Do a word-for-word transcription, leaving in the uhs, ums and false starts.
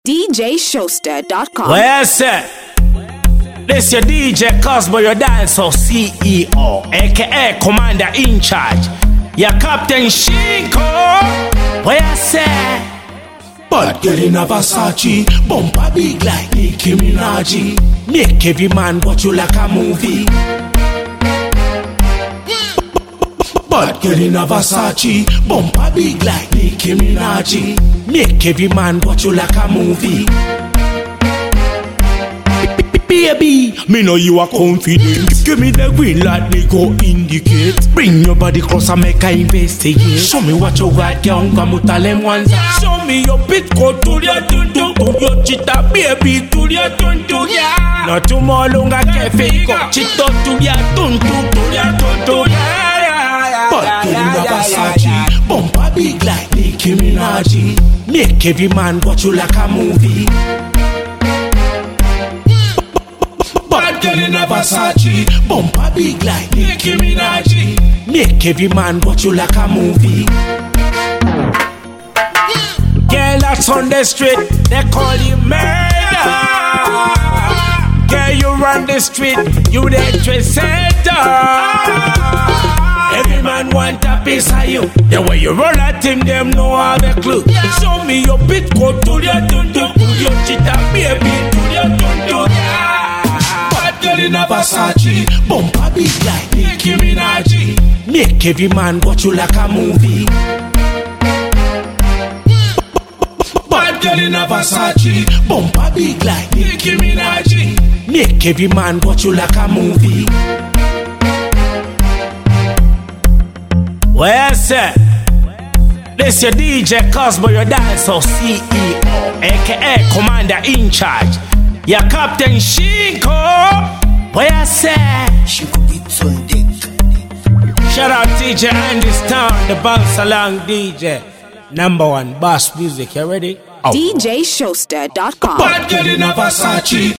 D J Showster dot com. Well, sir, this your D J Cosmo, your dancehall C E O, aka Commander in Charge, your Captain Shinko. Well, sir, bad girl in a Versace, bumper big like Nicki Minaj. Make every man watch you like a movie. Bad girl in a Versace, bumper big like Nicki Minaj. Make every man watch you like a movie. Baby, me know you are confident. Give me the green light, me go indicate. Bring your body close and make I investigate. Show me what you got, young Gamutalem ones. Show me your bit code to your tuntu, to your chita, baby, to your tuntu, yeah. Not too more longer, cafe, go chito to your tuntu, to your tuntu, yeah, yeah, yeah. But girl in a Versace, bumper big like Nicki Minaj. Make every man watch you like a movie. Bad girl in a Versace, bumper big like Nicki Minaj. Make every man watch you like a movie. girl that's on the street, they call you murder. Girl, you run the street, you the trendsetter. Every man want a piece of you. The way you run at him, them know all the clue. Show me your bit code to your tuntu, to your chita, baby, to your tuntu. Bad girl in a Versace, bumper big like Nicki Minaj. Make every man watch you like a movie. Bad girl in a Versace, bumper big like Nicki Minaj. Make every man watch you like a movie. Well, sir, this your D J Cosmo, your dancehall C E O, aka Commander in Charge, your Captain Shinko. Well, sir, Shinko beats on deck. Shout out D J Andy Town, the bounce along D J, number one boss music. You ready? D J Showster dot com. Bad girl in a Versace.